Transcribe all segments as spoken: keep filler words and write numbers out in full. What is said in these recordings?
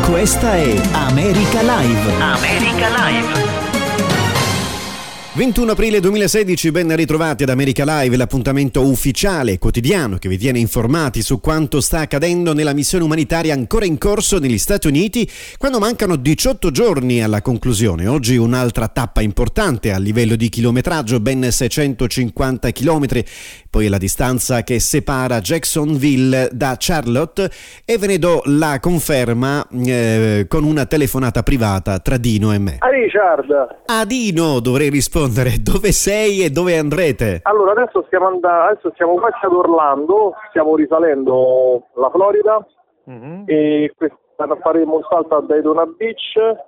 Questa è America Live. America Live. ventuno aprile duemilasedici, ben ritrovati ad America Live, l'appuntamento ufficiale quotidiano che vi tiene informati su quanto sta accadendo nella missione umanitaria ancora in corso negli Stati Uniti, quando mancano diciotto giorni alla conclusione. Oggi un'altra tappa importante a livello di chilometraggio, ben seicentocinquanta chilometri, poi la distanza che separa Jacksonville da Charlotte, e ve ne do la conferma eh, con una telefonata privata tra Dino e me. Ah, Richard. A Dino dovrei rispondere. Dove sei e dove andrete? Allora, adesso stiamo andando, adesso siamo quasi ad Orlando, stiamo risalendo la Florida, mm-hmm. e quest'anno faremo un salto a Daytona Beach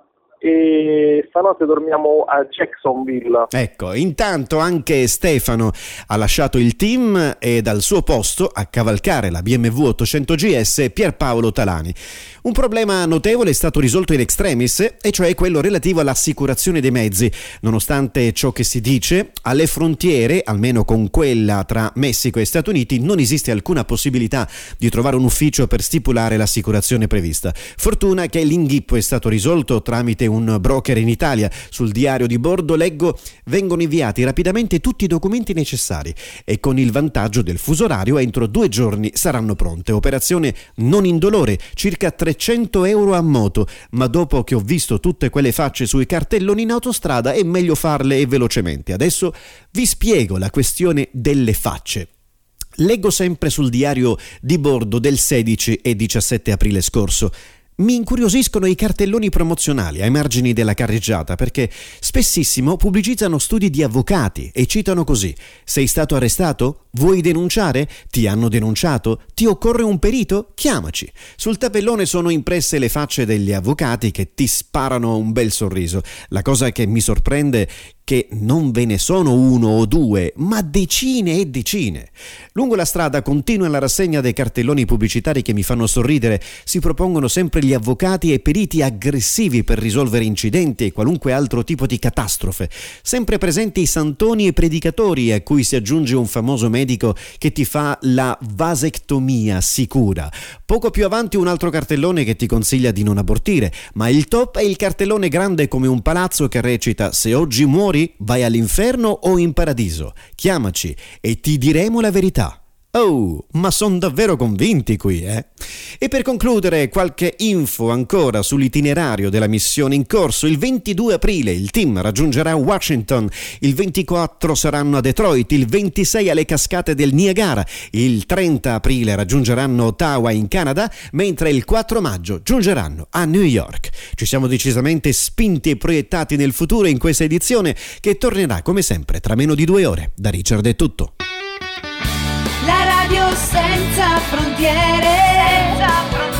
e stanotte dormiamo a Jacksonville. Ecco, intanto anche Stefano ha lasciato il team e dal suo posto a cavalcare la B M W ottocento G S Pierpaolo Talani. Un problema notevole è stato risolto in extremis, e cioè quello relativo all'assicurazione dei mezzi. Nonostante ciò che si dice, alle frontiere, almeno con quella tra Messico e Stati Uniti, non esiste alcuna possibilità di trovare un ufficio per stipulare l'assicurazione prevista. Fortuna che l'inghippo è stato risolto tramite un broker in Italia. Sul diario di bordo leggo: vengono inviati rapidamente tutti i documenti necessari e con il vantaggio del fuso orario entro due giorni saranno pronte. Operazione non indolore, circa trecento euro a moto, ma dopo che ho visto tutte quelle facce sui cartelloni in autostrada è meglio farle velocemente. Adesso vi spiego la questione delle facce. Leggo sempre sul diario di bordo del sedici e diciassette aprile scorso. Mi incuriosiscono i cartelloni promozionali ai margini della carreggiata, perché spessissimo pubblicizzano studi di avvocati e citano così: sei stato arrestato? Vuoi denunciare? Ti hanno denunciato? Ti occorre un perito? Chiamaci. Sul tabellone sono impresse le facce degli avvocati che ti sparano un bel sorriso. La cosa che mi sorprende è che non ve ne sono uno o due, ma decine e decine. Lungo la strada continua la rassegna dei cartelloni pubblicitari che mi fanno sorridere. Si propongono sempre gli avvocati e periti aggressivi per risolvere incidenti e qualunque altro tipo di catastrofe. Sempre presenti i santoni e predicatori, a cui si aggiunge un famoso medico che ti fa la vasectomia sicura. Poco più avanti un altro cartellone che ti consiglia di non abortire, ma il top è il cartellone grande come un palazzo che recita: se oggi muori vai all'inferno o in paradiso, chiamaci e ti diremo la verità. Oh, ma sono davvero convinti qui, eh? E per concludere, qualche info ancora sull'itinerario della missione in corso. Il ventidue aprile il team raggiungerà Washington, il ventiquattro saranno a Detroit, il ventisei alle cascate del Niagara, il trenta aprile raggiungeranno Ottawa in Canada, mentre il quattro maggio giungeranno a New York. Ci siamo decisamente spinti e proiettati nel futuro in questa edizione, che tornerà come sempre tra meno di due ore. Da Richard è tutto. La radio senza frontiere, senza frontiere.